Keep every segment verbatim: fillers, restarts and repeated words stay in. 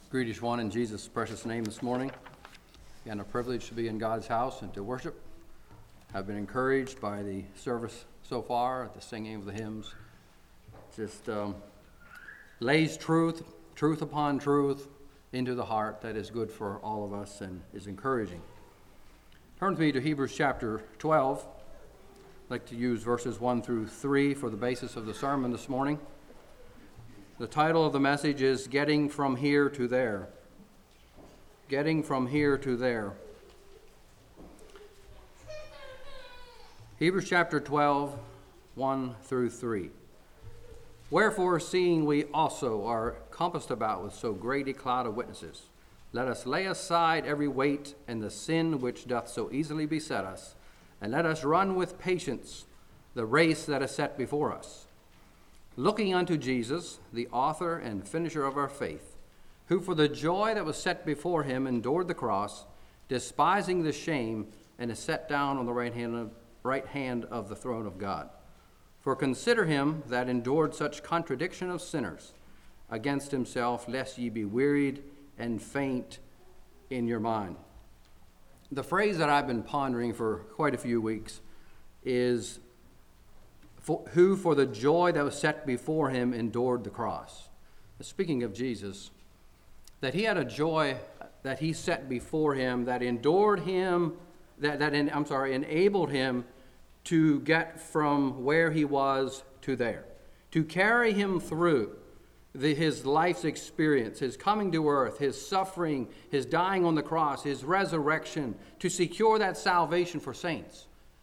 Greet each one in Jesus' precious name this morning. Again, a privilege to be in God's house and to worship. I've been encouraged by the service so far, the singing of the hymns. Just um, lays truth, truth upon truth into the heart that is good for all of us and is encouraging. Turn with me to Hebrews chapter twelve. I'd like to use verses one through three for the basis of the sermon this morning. The title of the message is Getting from Here to There. Getting from Here to There. Hebrews chapter twelve, one through three. Wherefore, seeing we also are compassed about with so great a cloud of witnesses, let us lay aside every weight and the sin which doth so easily beset us, and let us run with patience the race that is set before us, looking unto Jesus, the author and finisher of our faith, who for the joy that was set before him endured the cross, despising the shame, and is set down on the right hand of, right hand of the throne of God. For consider him that endured such contradiction of sinners against himself, lest ye be wearied and faint in your mind. The phrase that I've been pondering for quite a few weeks is, For, who for the joy that was set before him endured the cross. Speaking of Jesus, that he had a joy that he set before him that endured him, that, that in, I'm sorry, enabled him to get from where he was to there, to carry him through the, his life's experience, his coming to earth, his suffering, his dying on the cross, his resurrection, to secure that salvation for saints,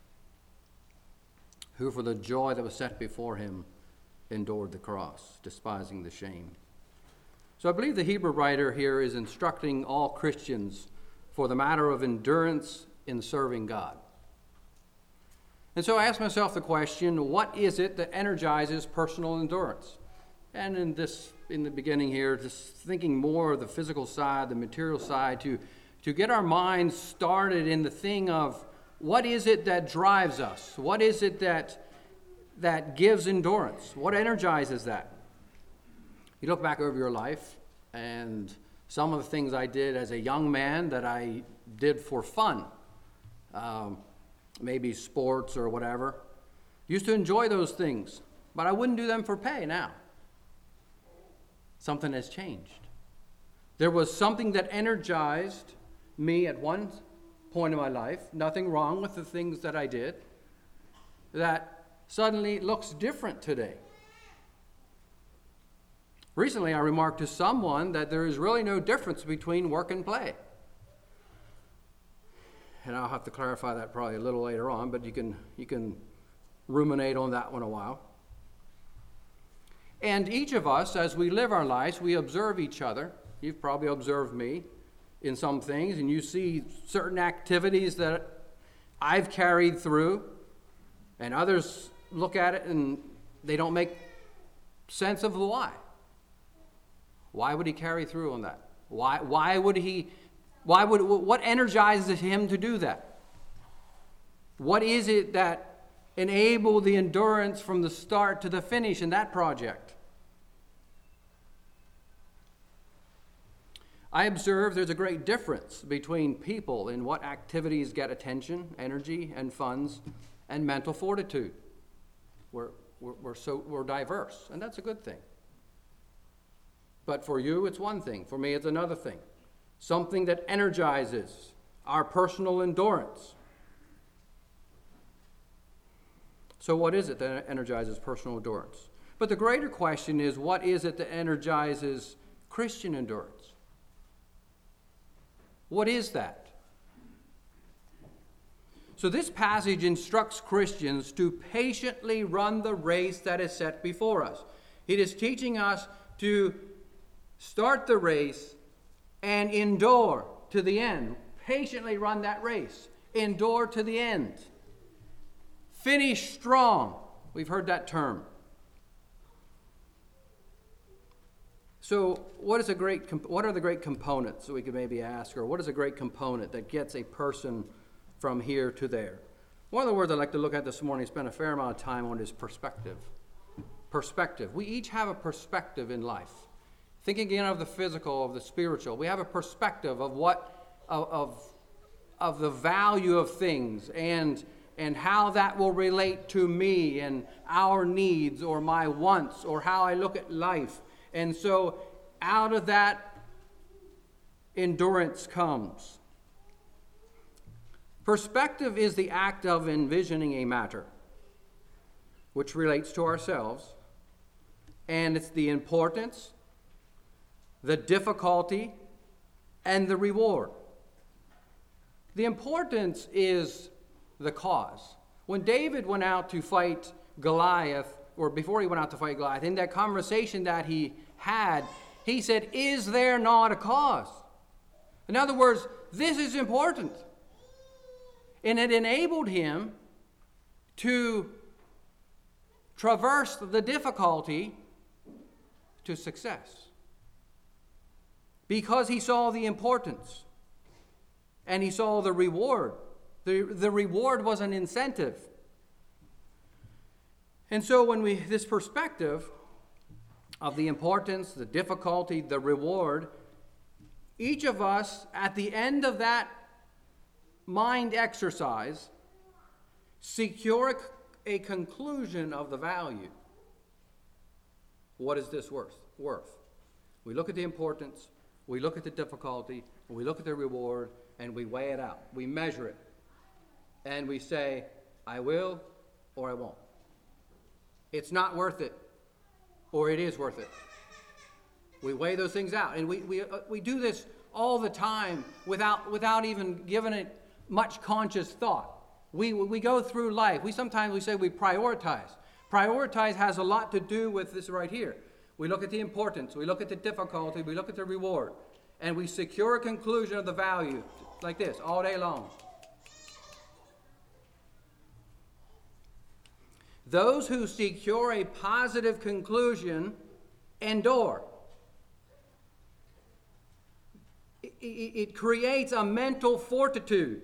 who for the joy that was set before him endured the cross, despising the shame. So I believe the Hebrew writer here is instructing all Christians for the matter of endurance in serving God. And so I ask myself the question, what is it that energizes personal endurance? And in this, in the beginning here, just thinking more of the physical side, the material side, to, to get our minds started in the thing of, what is it that drives us? What is it that that gives endurance? What energizes that? You look back over your life, and some of the things I did as a young man that I did for fun, um, maybe sports or whatever, used to enjoy those things, but I wouldn't do them for pay now. Something has changed. There was something that energized me at one point in my life, nothing wrong with the things that I did, that suddenly looks different today. Recently, I remarked to someone that there is really no difference between work and play. And I'll have to clarify that probably a little later on, but you can you can ruminate on that one a while. And each of us, as we live our lives, we observe each other. You've probably observed me in some things, and you see certain activities that I've carried through, and others look at it and they don't make sense of why. Why would he carry through on that? Why why would he why would what energizes him to do that? What is it that enabled the endurance from the start to the finish in that project? I observe there's a great difference between people in what activities get attention, energy, and funds, and mental fortitude. We're, we're, we're, so, we're diverse, and that's a good thing. But for you, it's one thing. For me, it's another thing. Something that energizes our personal endurance. So what is it that energizes personal endurance? But the greater question is, what is it that energizes Christian endurance? What is that? So this passage instructs Christians to patiently run the race that is set before us. It is teaching us to start the race and endure to the end. Patiently run that race. Endure to the end. Finish strong. We've heard that term. So what is a great? What are the great components, so we could maybe ask, or what is a great component that gets a person from here to there? One of the words I'd like to look at this morning, spend a fair amount of time on, is perspective. Perspective. We each have a perspective in life. Think again of the physical, of the spiritual. We have a perspective of what, of, of, of the value of things and, and how that will relate to me and our needs or my wants or how I look at life. And so out of that, endurance comes. Perspective is the act of envisioning a matter which relates to ourselves, and it's the importance, the difficulty, and the reward. The importance is the cause. When David went out to fight Goliath, or before he went out to fight Goliath, in that conversation that he had, he said, "Is there not a cause?" In other words, this is important. And it enabled him to traverse the difficulty to success. Because he saw the importance and he saw the reward. The, the reward was an incentive. And so when we, this perspective of the importance, the difficulty, the reward, each of us at the end of that mind exercise secure a, a conclusion of the value. What is this worth? Worth. We look at the importance, we look at the difficulty, we look at the reward, and we weigh it out. We measure it. And we say, I will or I won't. It's not worth it, or it is worth it. We weigh those things out. And we, we, uh, we do this all the time without, without even giving it much conscious thought. We, we go through life. We sometimes we say we prioritize. Prioritize has a lot to do with this right here. We look at the importance, we look at the difficulty, we look at the reward, and we secure a conclusion of the value like this all day long. Those who secure a positive conclusion endure. It, it, it creates a mental fortitude.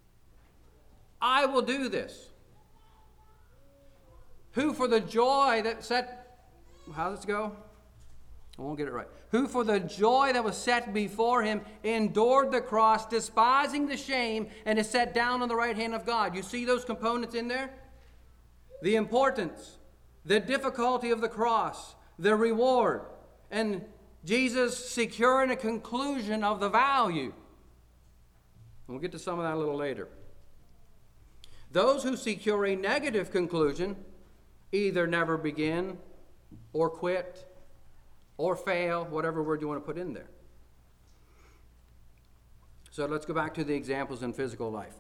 I will do this. Who for the joy that set, how does it go? I won't get it right. Who for the joy that was set before him endured the cross, despising the shame, and is set down on the right hand of God. You see those components in there? The importance, the difficulty of the cross, the reward, and Jesus securing a conclusion of the value. We'll get to some of that a little later. Those who secure a negative conclusion either never begin or quit or fail, whatever word you want to put in there. So let's go back to the examples in physical life.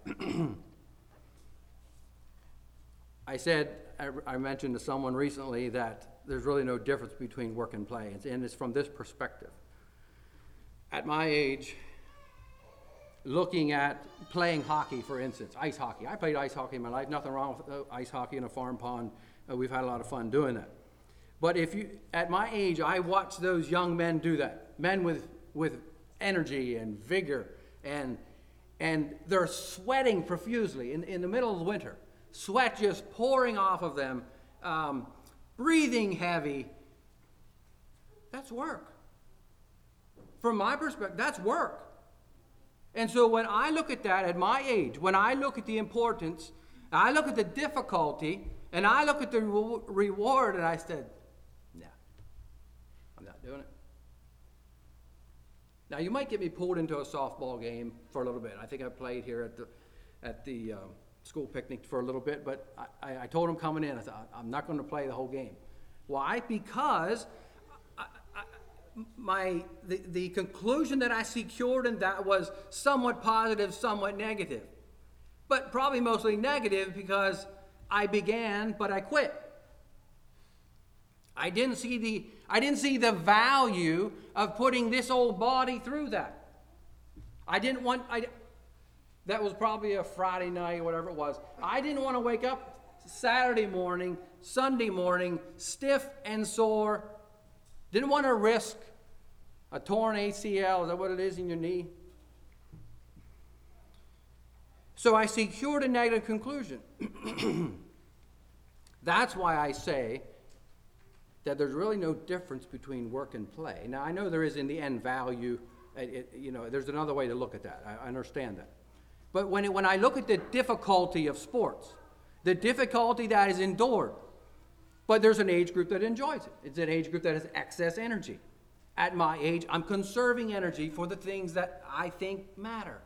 I said, I, I mentioned to someone recently that there's really no difference between work and play, and it's from this perspective. At my age, looking at playing hockey, for instance, ice hockey. I played ice hockey in my life. Nothing wrong with uh, ice hockey in a farm pond. Uh, we've had a lot of fun doing that. But if you, at my age, I watched those young men do that. Men with, with energy and vigor, and and they're sweating profusely in, in the middle of the winter. Sweat just pouring off of them, um, breathing heavy. That's work. From my perspective, that's work. And so when I look at that at my age, when I look at the importance, I look at the difficulty, and I look at the re- reward, and I said, no, I'm not doing it. Now, you might get me pulled into a softball game for a little bit. I think I played here at the at the um, school picnic for a little bit, but I, I, I told them coming in, I thought, I'm not going to play the whole game. Why? Because I, I, my the, the conclusion that I secured in that was somewhat positive, somewhat negative. But probably mostly negative because I began, but I quit. I didn't see the I didn't see the value of putting this old body through that. I didn't want I that was probably a Friday night, whatever it was. I didn't want to wake up Saturday morning, Sunday morning, stiff and sore. Didn't want to risk a torn A C L. Is that what it is in your knee? So I secured a negative conclusion. That's why I say that there's really no difference between work and play. Now, I know there is in the end value. It, it, you know, there's another way to look at that. I, I understand that. But when, it, when I look at the difficulty of sports, the difficulty that is endured, but there's an age group that enjoys it. It's an age group that has excess energy. At my age, I'm conserving energy for the things that I think matter.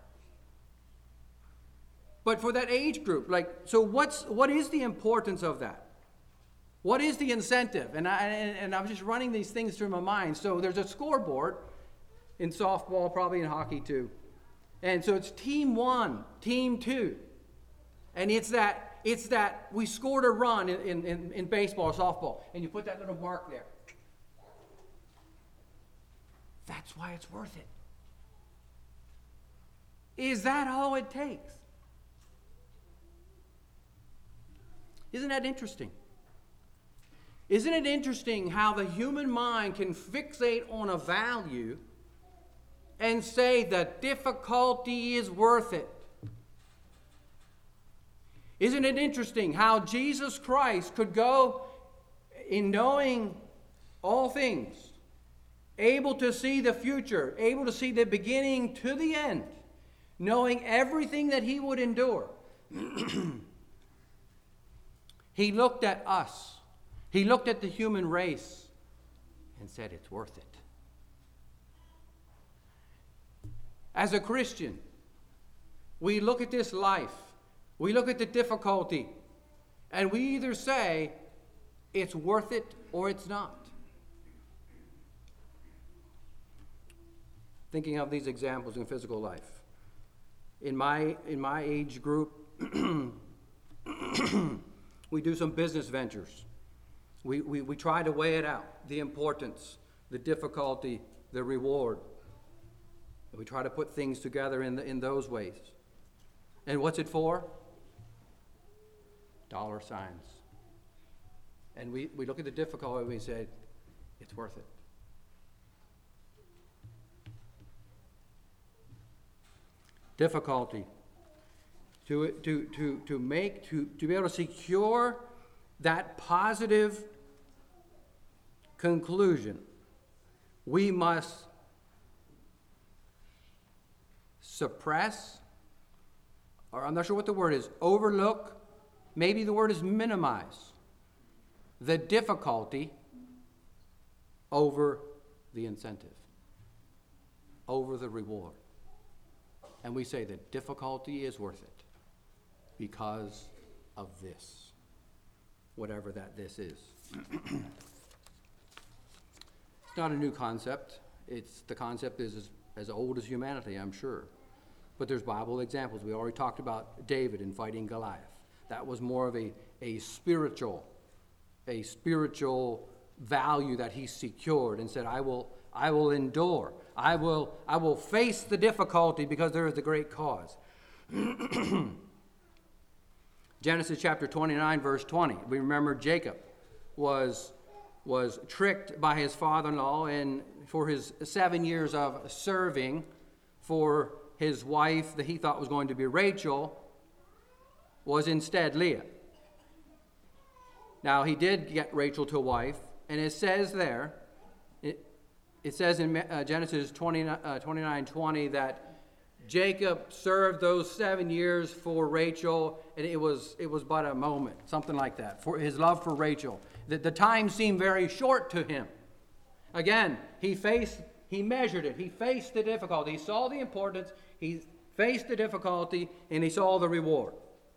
But for that age group, like, so what's what is the importance of that? What is the incentive? And I and, and I'm just running these things through my mind. So there's a scoreboard in softball, probably in hockey too. And so it's team one, team two. And it's that it's that we scored a run in, in, in baseball or softball, and you put that little mark there. That's why it's worth it. Is that all it takes? Isn't that interesting? Isn't it interesting how the human mind can fixate on a value and say that difficulty is worth it? Isn't it interesting how Jesus Christ could go in knowing all things, able to see the future, able to see the beginning to the end, knowing everything that he would endure? He looked at us. He looked at the human race and said, it's worth it. As a Christian, we look at this life, we look at the difficulty, and we either say, it's worth it or it's not. Thinking of these examples in physical life. In my, in my age group, we do some business ventures. We, we, we try to weigh it out, the importance, the difficulty, the reward. We try to put things together in, the, in those ways. And what's it for? Dollar signs. And we, we look at the difficulty and we say, it's worth it. Difficulty. To, to, to, to make, to, to be able to secure that positive conclusion, we must suppress, or I'm not sure what the word is, overlook, maybe the word is minimize, the difficulty over the incentive, over the reward. And we say that difficulty is worth it because of this, whatever that this is. It's not a new concept. It's the concept is as, as old as humanity, I'm sure. But there's Bible examples. We already talked about David in fighting Goliath. That was more of a, a spiritual, a spiritual value that he secured and said, I will, I will endure. I will, I will face the difficulty because there is a great cause. Genesis chapter twenty-nine, verse twenty. We remember Jacob was, was tricked by his father-in-law, and for his seven years of serving for his wife that he thought was going to be Rachel was instead Leah. Now, he did get Rachel to wife, and it says there, it, it says in uh, Genesis twenty-nine twenty that Jacob served those seven years for Rachel, and it was it was but a moment, something like that, for his love for Rachel. The, the time seemed very short to him. Again, he faced, he measured it. He faced the difficulty. He saw the importance. He faced the difficulty, and he saw the reward.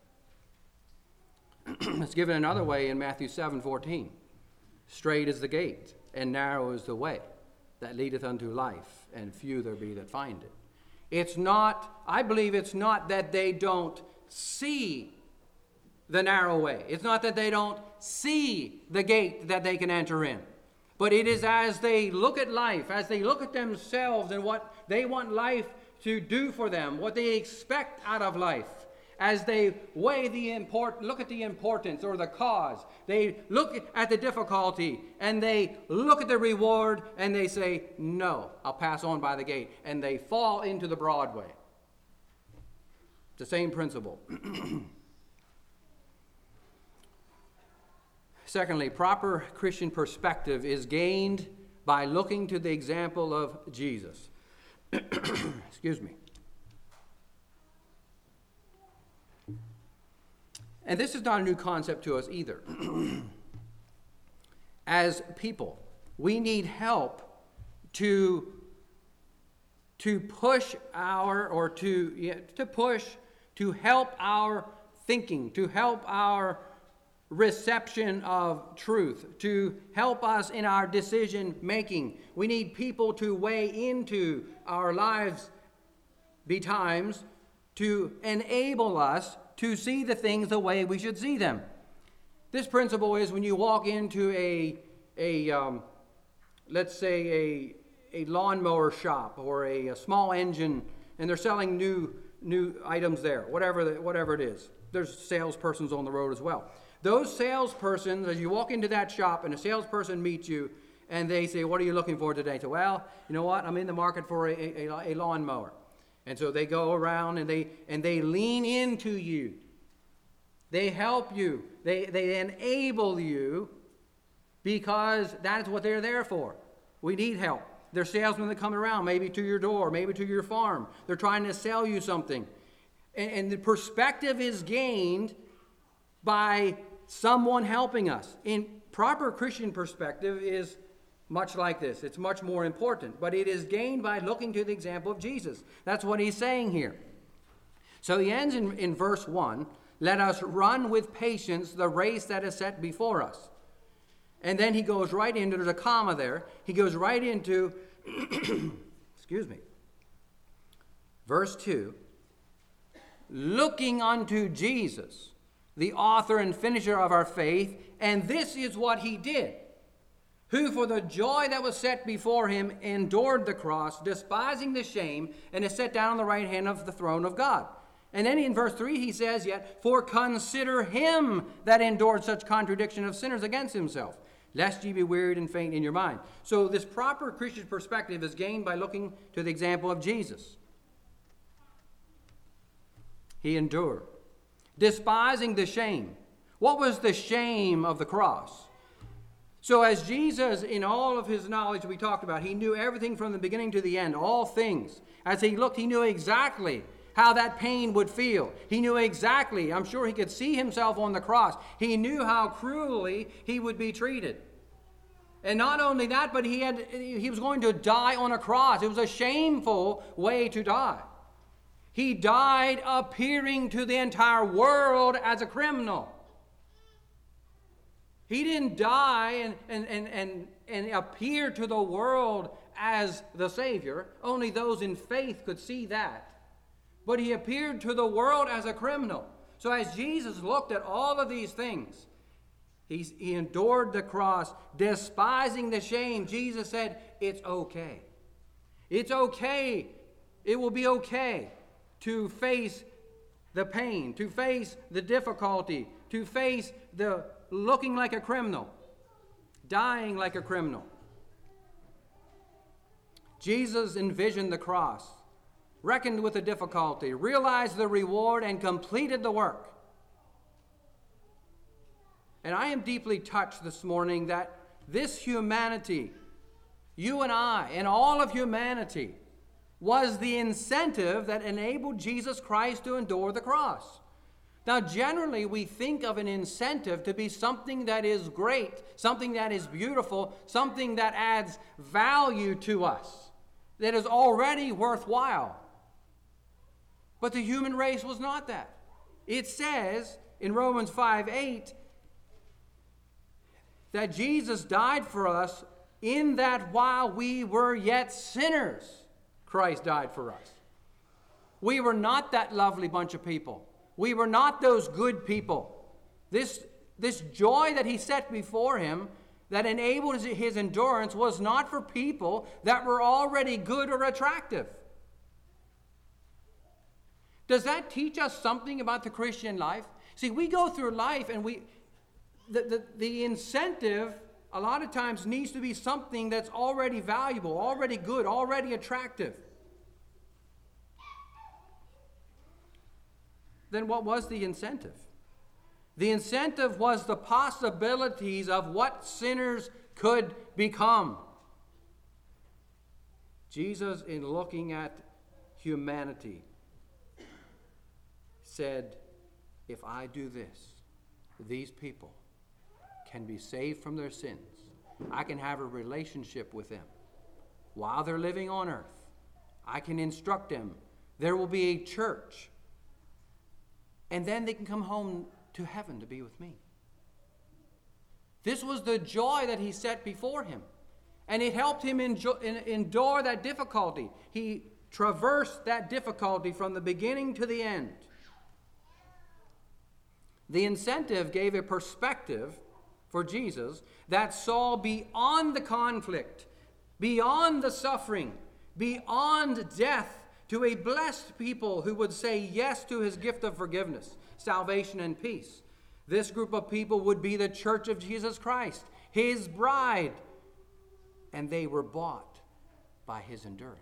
It's given another way in Matthew seven fourteen. Straight is the gate, and narrow is the way that leadeth unto life, and few there be that find it. It's not, I believe it's not that they don't see the narrow way. It's not that they don't see the gate that they can enter in. But it is as they look at life, as they look at themselves and what they want life to do for them, what they expect out of life, as they weigh the import, look at the importance or the cause, they look at the difficulty and they look at the reward and they say, no, I'll pass on by the gate. And they fall into the broad way. It's the same principle. Secondly, proper Christian perspective is gained by looking to the example of Jesus. Excuse me. And this is not a new concept to us either. As people, we need help to, to push our, or to, yeah, to push, to help our thinking, to help our reception of truth, to help us in our decision making. We need people to weigh into our lives betimes to enable us to see the things the way we should see them. This principle is when you walk into a, a um, let's say a, a lawnmower shop or a, a small engine, and they're selling new new items there, whatever the, whatever it is. There's salespersons on the road as well. Those salespersons, as you walk into that shop and a salesperson meets you and they say, what are you looking for today? So, well, you know what? I'm in the market for a, a, a lawnmower. And so they go around and they and they lean into you. They help you. They, they enable you because that's what they're there for. We need help. They're salesmen that come around, maybe to your door, maybe to your farm. They're trying to sell you something. And, and the perspective is gained by someone helping us. In proper Christian perspective is much like this. It's much more important. But it is gained by looking to the example of Jesus. That's what he's saying here. So he ends in, in verse one, let us run with patience the race that is set before us. And then he goes right into, there's a comma there, he goes right into, excuse me, verse two, looking unto Jesus, the author and finisher of our faith, and this is what he did, who for the joy that was set before him endured the cross, despising the shame, and is set down on the right hand of the throne of God. And then in verse three he says, yet, for consider him that endured such contradiction of sinners against himself, lest ye be wearied and faint in your mind. So this proper Christian perspective is gained by looking to the example of Jesus. He endured, despising the shame. What was the shame of the cross? So as Jesus, in all of his knowledge we talked about, he knew everything from the beginning to the end, all things. As he looked, he knew exactly how that pain would feel. He knew exactly, I'm sure he could see himself on the cross. He knew how cruelly he would be treated. And not only that, but he had he was going to die on a cross. It was a shameful way to die. He died appearing to the entire world as a criminal. He didn't die and, and, and, and, and appear to the world as the Savior. Only those in faith could see that. But he appeared to the world as a criminal. So as Jesus looked at all of these things, he, he endured the cross, despising the shame. Jesus said, it's okay. It's okay. It will be okay to face the pain, to face the difficulty, to face the looking like a criminal, dying like a criminal. Jesus envisioned the cross, reckoned with the difficulty, realized the reward, and completed the work. And I am deeply touched this morning that this humanity, you and I, and all of humanity, was the incentive that enabled Jesus Christ to endure the cross. Now, generally, we think of an incentive to be something that is great, something that is beautiful, something that adds value to us, that is already worthwhile. But the human race was not that. It says in Romans five eight that Jesus died for us in that while we were yet sinners, Christ died for us. We were not that lovely bunch of people. We were not those good people. This, this joy that he set before him that enabled his endurance was not for people that were already good or attractive. Does that teach us something about the Christian life? See, we go through life and we, the, the, the incentive a lot of times needs to be something that's already valuable, already good, already attractive. Then what was the incentive? The incentive was the possibilities of what sinners could become. Jesus, in looking at humanity, said, if I do this, these people can be saved from their sins. I can have a relationship with them while they're living on earth. I can instruct them. There will be a church. And then they can come home to heaven to be with me. This was the joy that he set before him. And it helped him enjo- in, endure that difficulty. He traversed that difficulty from the beginning to the end. The incentive gave a perspective for Jesus that saw beyond the conflict, beyond the suffering, beyond death, to a blessed people who would say yes to his gift of forgiveness, salvation, and peace. This group of people would be the church of Jesus Christ, his bride, and they were bought by his endurance.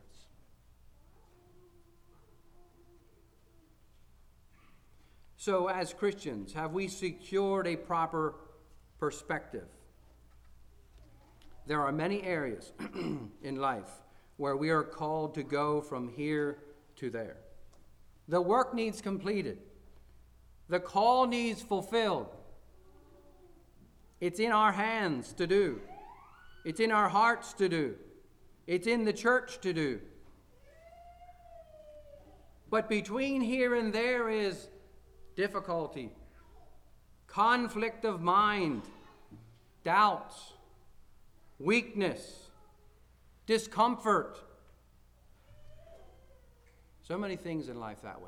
So, as Christians, have we secured a proper perspective? There are many areas in life where we are called to go from here to there. The work needs completed. The call needs fulfilled. It's in our hands to do. It's in our hearts to do. It's in the church to do. But between here and there is difficulty, conflict of mind, doubts, weakness, discomfort. So many things in life that way.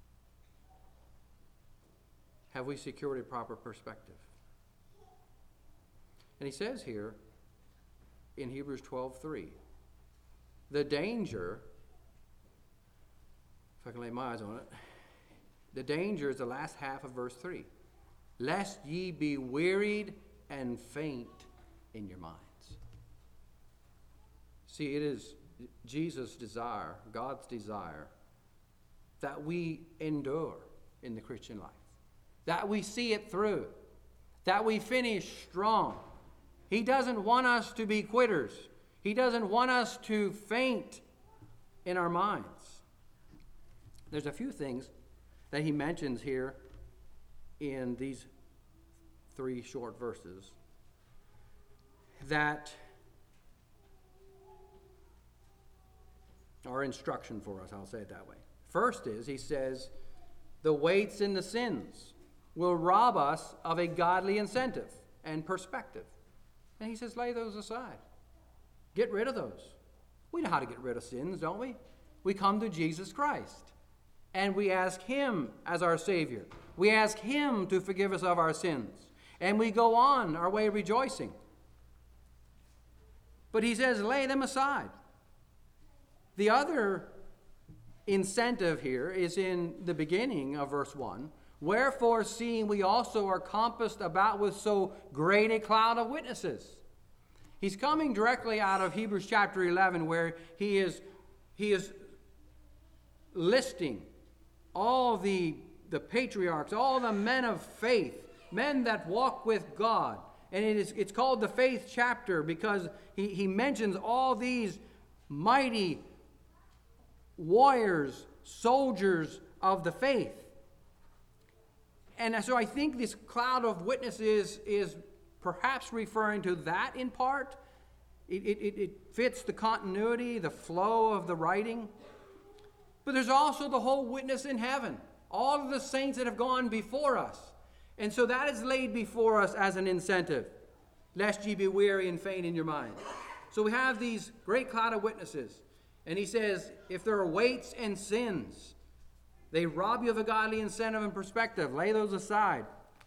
Have we secured a proper perspective? And he says here in Hebrews twelve three, the danger, if I can lay my eyes on it, the danger is the last half of verse three. Lest ye be wearied and faint in your minds. See, it is Jesus' desire, God's desire, that we endure in the Christian life, that we see it through, that we finish strong. He doesn't want us to be quitters. He doesn't want us to faint in our minds. There's a few things that he mentions here in these three short verses that are instruction for us, I'll say it that way. First is, he says, the weights and the sins will rob us of a godly incentive and perspective. And he says, lay those aside. Get rid of those. We know how to get rid of sins, don't we? We come to Jesus Christ, and we ask him as our Savior. We ask him to forgive us of our sins, and we go on our way rejoicing. But he says, lay them aside. The other incentive here is in the beginning of verse one. Wherefore, seeing we also are compassed about with so great a cloud of witnesses. He's coming directly out of Hebrews chapter eleven, where he is, he is listing all the, the patriarchs, all the men of faith, men that walk with God. And it is, it's called the faith chapter because he, he mentions all these mighty warriors, soldiers of the faith. And so I think this cloud of witnesses is perhaps referring to that in part. It, it, it fits the continuity, the flow of the writing. But there's also the whole witness in heaven, all of the saints that have gone before us. And so that is laid before us as an incentive, lest ye be weary and faint in your mind. So we have these great cloud of witnesses. And he says, if there are weights and sins, they rob you of a godly incentive and perspective. Lay those aside.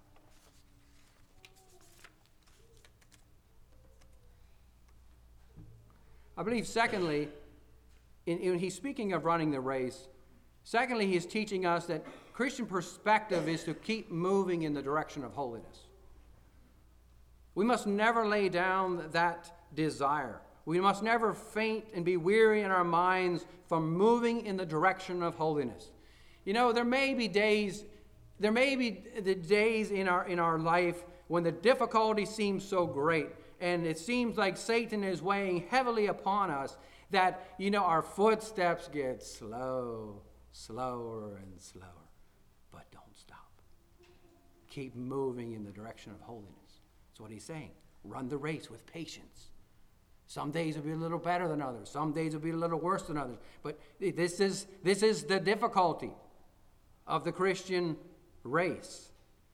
I believe, secondly, in, in, he's speaking of running the race. Secondly, he's teaching us that Christian perspective is to keep moving in the direction of holiness. We must never lay down that desire. We must never faint and be weary in our minds from moving in the direction of holiness. You know, there may be days there may be the days in our in our life when the difficulty seems so great, and it seems like Satan is weighing heavily upon us, that, you know, our footsteps get slow, slower and slower. But don't stop. Keep moving in the direction of holiness. That's what he's saying. Run the race with patience. Some days will be a little better than others. Some days will be a little worse than others. But this is this is the difficulty of the Christian race.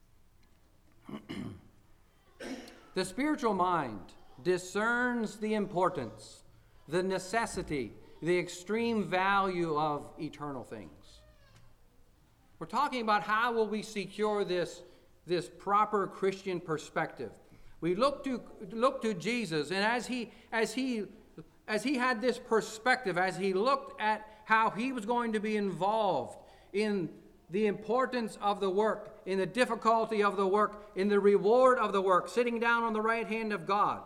The spiritual mind discerns the importance, the necessity, the extreme value of eternal things. We're talking about how will we secure this, this proper Christian perspective. We look to look to Jesus, and as he as he as he had this perspective, as he looked at how he was going to be involved in the importance of the work, in the difficulty of the work, in the reward of the work, sitting down on the right hand of God.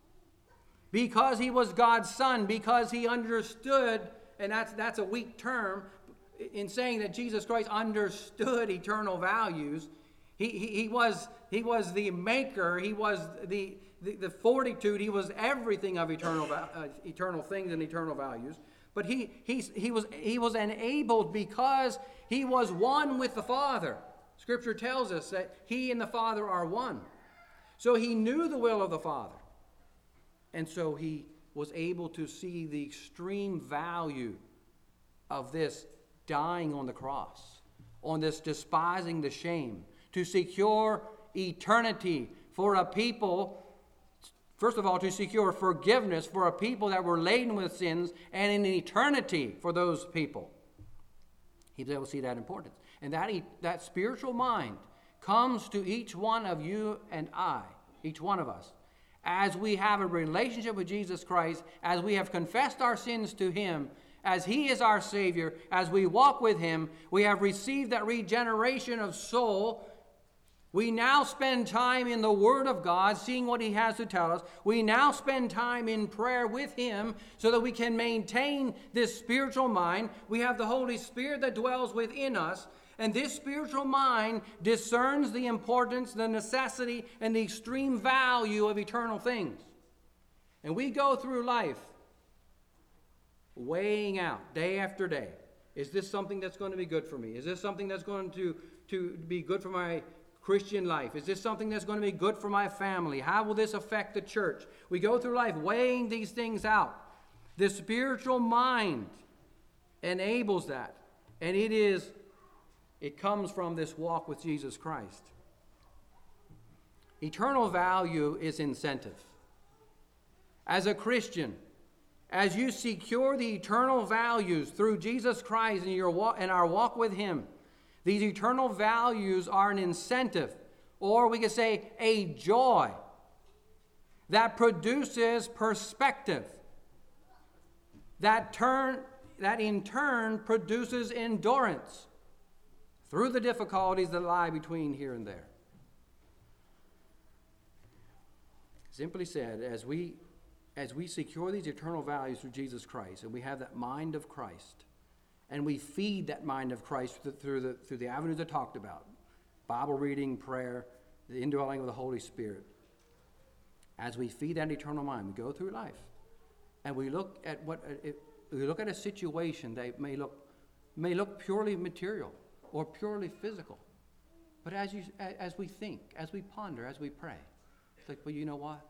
Because he was God's son, because he understood, and that's that's a weak term, in saying that Jesus Christ understood eternal values. He, he, he was he was the maker, he was the, the, the fortitude, he was everything of eternal uh, eternal things and eternal values. But he, he, he, was, he was enabled because he was one with the Father. Scripture tells us that he and the Father are one. So he knew the will of the Father. And so he was able to see the extreme value of this dying on the cross, on this despising the shame, to secure eternity for a people. First of all, to secure forgiveness for a people that were laden with sins, and in eternity for those people. He was able to see that importance. And that, that spiritual mind comes to each one of you and I, each one of us, as we have a relationship with Jesus Christ, as we have confessed our sins to him, as he is our Savior, as we walk with him, we have received that regeneration of soul. We now spend time in the Word of God, seeing what he has to tell us. We now spend time in prayer with him so that we can maintain this spiritual mind. We have the Holy Spirit that dwells within us, and this spiritual mind discerns the importance, the necessity, and the extreme value of eternal things. And we go through life weighing out day after day. Is this something that's going to be good for me? Is this something that's going to, to be good for my Christian life? Is this something that's going to be good for my family? How will this affect the church? We go through life weighing these things out. The spiritual mind enables that. And it is, it comes from this walk with Jesus Christ. Eternal value is incentive. As a Christian, as you secure the eternal values through Jesus Christ and your walk, and our walk with him, these eternal values are an incentive, or we could say a joy, that produces perspective, that turn that in turn produces endurance through the difficulties that lie between here and there. Simply said, as we as we secure these eternal values through Jesus Christ, and we have that mind of Christ, and we feed that mind of Christ through the, through the avenues I talked about, Bible reading, prayer, the indwelling of the Holy Spirit. As we feed that eternal mind, we go through life, and we look at what we look at a situation that may look may look purely material or purely physical, but as you as we think, as we ponder, as we pray, it's like, well, you know what?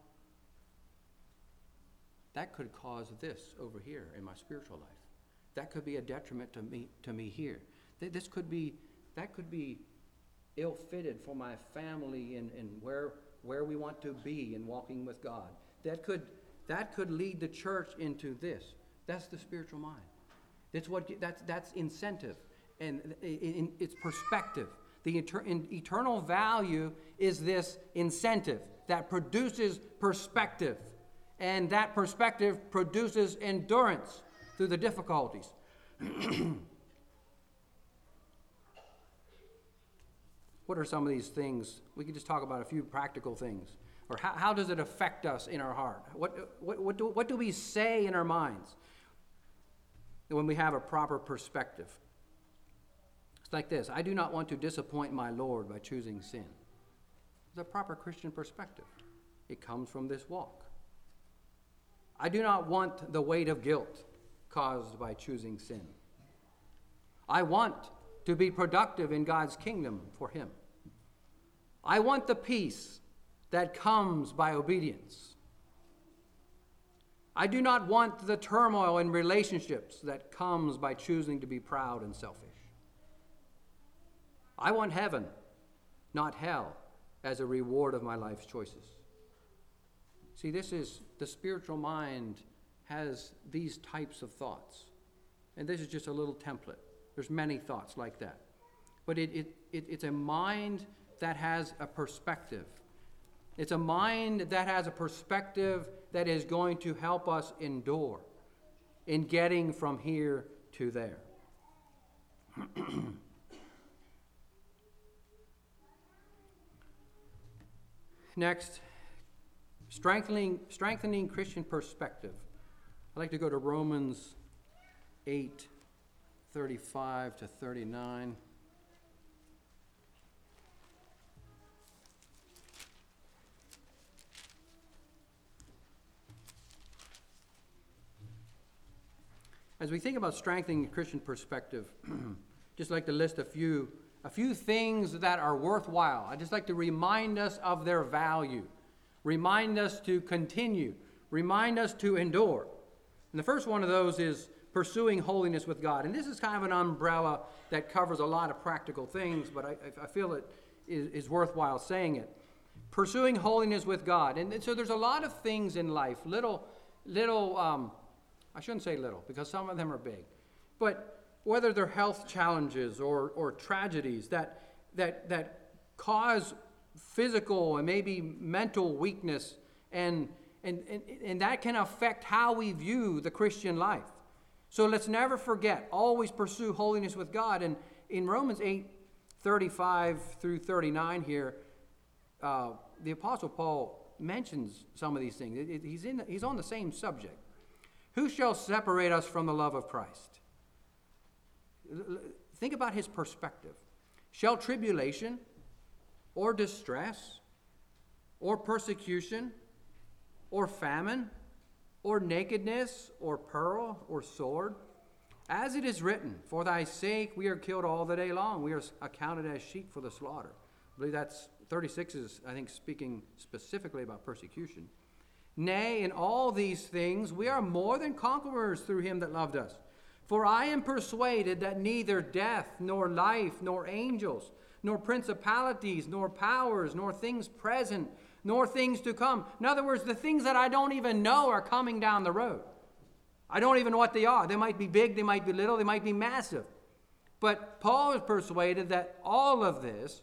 That could cause this over here in my spiritual life. That could be a detriment to me to me here. This could be that could be ill-fitted for my family and, and where where we want to be in walking with God. That could that could lead the church into this. That's the spiritual mind. That's what that's that's incentive, and in, it's perspective. The etern, eternal value is this incentive that produces perspective, and that perspective produces endurance through the difficulties. What are some of these things? We could just talk about a few practical things. Or how, how does it affect us in our heart? What, what, what, do, what do we say in our minds when we have a proper perspective? It's like this: I do not want to disappoint my Lord by choosing sin. It's a proper Christian perspective. It comes from this walk. I do not want the weight of guilt caused by choosing sin. I want to be productive in God's kingdom for Him. I want the peace that comes by obedience. I do not want the turmoil in relationships that comes by choosing to be proud and selfish. I want heaven, not hell, as a reward of my life's choices. See, this is, the spiritual mind has these types of thoughts. And this is just a little template. There's many thoughts like that. But it, it, it, it's a mind that has a perspective. It's a mind that has a perspective that is going to help us endure in getting from here to there. Next, strengthening, strengthening Christian perspective. I'd like to go to Romans eight, thirty-five to thirty-nine. As we think about strengthening Christian perspective, just like to list a few, a few things that are worthwhile. I'd just like to remind us of their value, remind us to continue, remind us to endure. And the first one of those is pursuing holiness with God. And this is kind of an umbrella that covers a lot of practical things, but I, I feel it is, is worthwhile saying it. Pursuing holiness with God. And so there's a lot of things in life, little, little, um, I shouldn't say little, because some of them are big. But whether they're health challenges or, or tragedies that, that, that cause physical and maybe mental weakness, and, and, and, and that can affect how we view the Christian life. So let's never forget, always pursue holiness with God. And in Romans eight, thirty-five through thirty-nine here, uh, the Apostle Paul mentions some of these things. It, it, he's, in the, he's on the same subject. Who shall separate us from the love of Christ? Think about his perspective. Shall tribulation or distress or persecution or famine or nakedness or peril or sword? As it is written, for thy sake we are killed all the day long. We are accounted as sheep for the slaughter. I believe that's thirty-six is, I think, speaking specifically about persecution. Nay, in all these things we are more than conquerors through him that loved us. For I am persuaded that neither death, nor life, nor angels, nor principalities, nor powers, nor things present, nor things to come. In other words, the things that I don't even know are coming down the road. I don't even know what they are. They might be big, they might be little, they might be massive. But Paul is persuaded that all of this,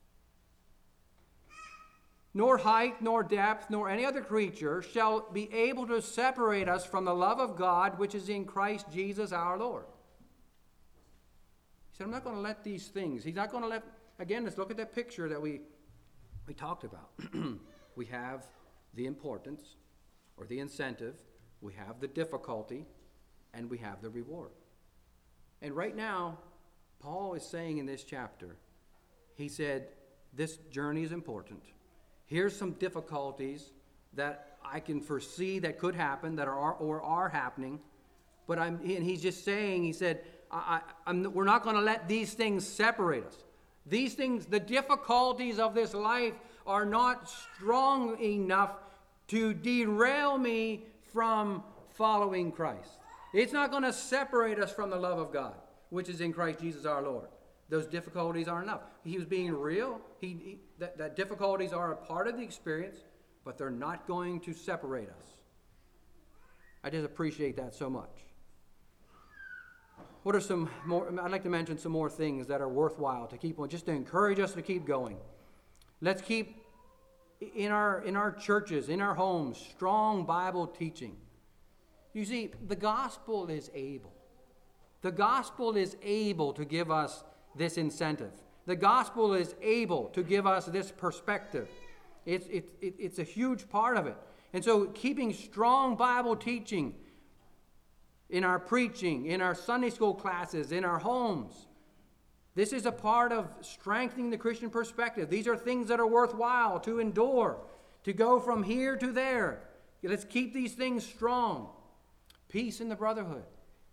nor height, nor depth, nor any other creature shall be able to separate us from the love of God which is in Christ Jesus our Lord. He said, I'm not going to let these things, he's not going to let, again, let's look at that picture that we, we talked about. We have the importance or the incentive, we have the difficulty, and we have the reward. And right now, Paul is saying in this chapter, he said, this journey is important. Here's some difficulties that I can foresee that could happen, that are or are happening. But I'm, and he's just saying, he said, I, I, I'm, we're not going to let these things separate us. These things, the difficulties of this life are not strong enough to derail me from following Christ. It's not going to separate us from the love of God, which is in Christ Jesus our Lord. Those difficulties are enough. He was being real. He, he that, that difficulties are a part of the experience, but they're not going to separate us. I just appreciate that so much. What are some more? I'd like to mention some more things that are worthwhile to keep on, just to encourage us to keep going. Let's keep in our in our churches, in our homes, strong Bible teaching. You see, the gospel is able. The gospel is able to give us this incentive. The gospel is able to give us this perspective. It's, it, it, it's a huge part of it. And so keeping strong Bible teaching in our preaching, in our Sunday school classes, in our homes, This is a part of strengthening the Christian perspective. These are things that are worthwhile to endure, to go from here to there. Let's keep these things strong. Peace in the brotherhood.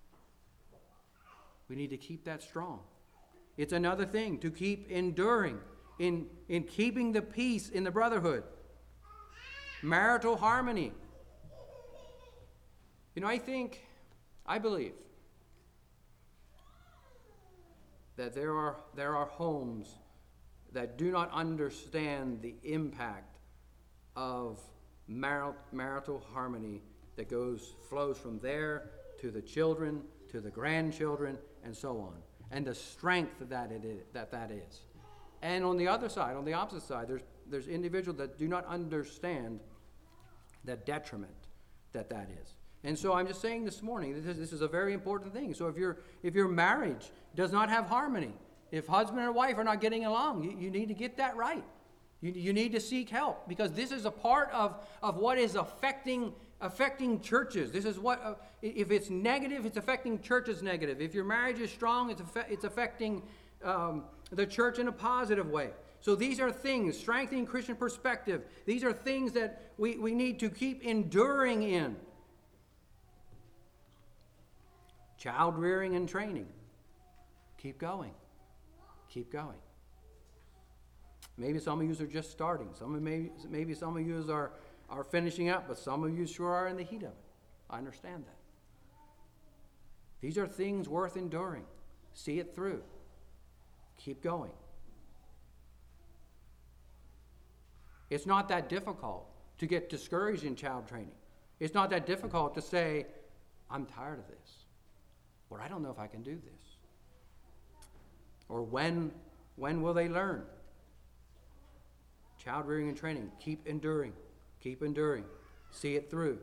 We need to keep that strong. It's another thing to keep enduring, in, in keeping the peace in the brotherhood. Marital harmony. You know, I think, I believe that there are there are homes that do not understand the impact of marital, marital harmony that goes flows from there to the children, to the grandchildren, and so on, and the strength that it is, that that is. And on the other side, on the opposite side, there's there's individuals that do not understand the detriment that that is. And so I'm just saying this morning, this is, this is a very important thing. So if your if your marriage does not have harmony, if husband and wife are not getting along, you, you need to get that right. You, you need to seek help, because this is a part of, of what is affecting affecting churches. This is what, uh, if it's negative, it's affecting churches negative. If your marriage is strong, it's, affe- it's affecting um, the church in a positive way. So these are things, strengthening Christian perspective. These are things that we, we need to keep enduring in. Child rearing and training. Keep going. Keep going. Maybe some of you are just starting. Some of maybe maybe some of you are, are finishing up, but some of you sure are in the heat of it. I understand that. These are things worth enduring. See it through. Keep going. It's not that difficult to get discouraged in child training. It's not that difficult to say, I'm tired of this. Or I don't know if I can do this. Or when, when will they learn? Child rearing and training. Keep enduring. Keep enduring. See it through.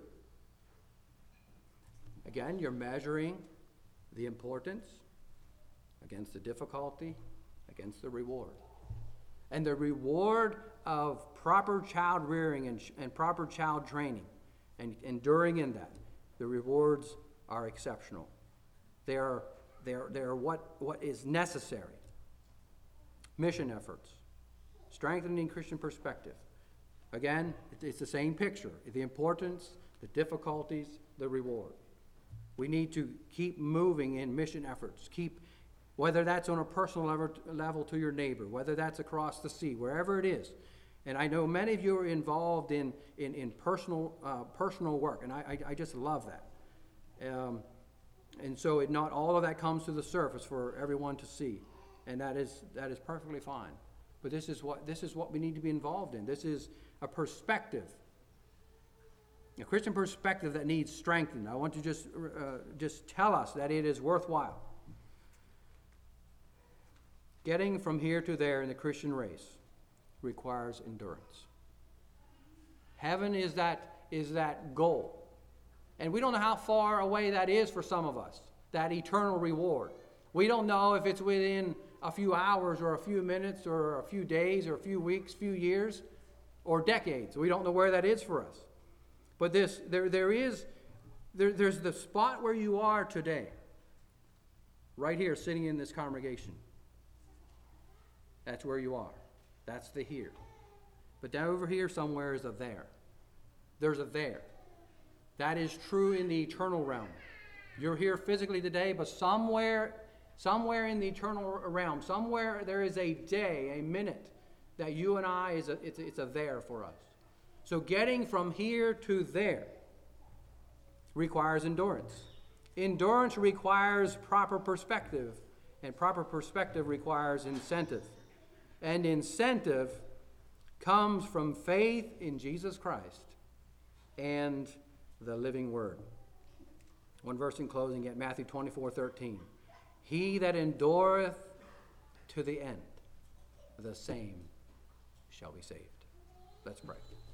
Again, you're measuring the importance against the difficulty, against the reward. And the reward of proper child rearing and, and proper child training and enduring in that, the rewards are exceptional. They are, they are, they are what, what is necessary. Mission efforts. Strengthening Christian perspective. Again, it's the same picture. The importance, the difficulties, the reward. We need to keep moving in mission efforts. Keep, whether that's on a personal level, level to your neighbor, whether that's across the sea, wherever it is. And I know many of you are involved in, in, in personal, uh, personal work, and I, I, I just love that. Um, And so it, not all of that comes to the surface for everyone to see. And that is that is perfectly fine. But this is what this is what we need to be involved in. This is a perspective, a Christian perspective that needs strengthened. I want to just uh, just tell us that it is worthwhile. Getting from here to there in the Christian race requires endurance. Heaven is that is that goal. And we don't know how far away that is for some of us, that eternal reward. We don't know if it's within a few hours or a few minutes or a few days or a few weeks, few years, or decades. We don't know where that is for us. But this, there, there is, there, there's the spot where you are today, right here, sitting in this congregation. That's where you are. That's the here. But down over here somewhere is a there. There's a there. That is true in the eternal realm. You're here physically today, but somewhere, somewhere in the eternal realm, somewhere there is a day, a minute, that you and I, is a, it's, it's a there for us. So getting from here to there requires endurance. Endurance requires proper perspective, and proper perspective requires incentive. And incentive comes from faith in Jesus Christ and the living word. One verse in closing at Matthew twenty-four thirteen. He that endureth to the end, the same shall be saved. Let's pray.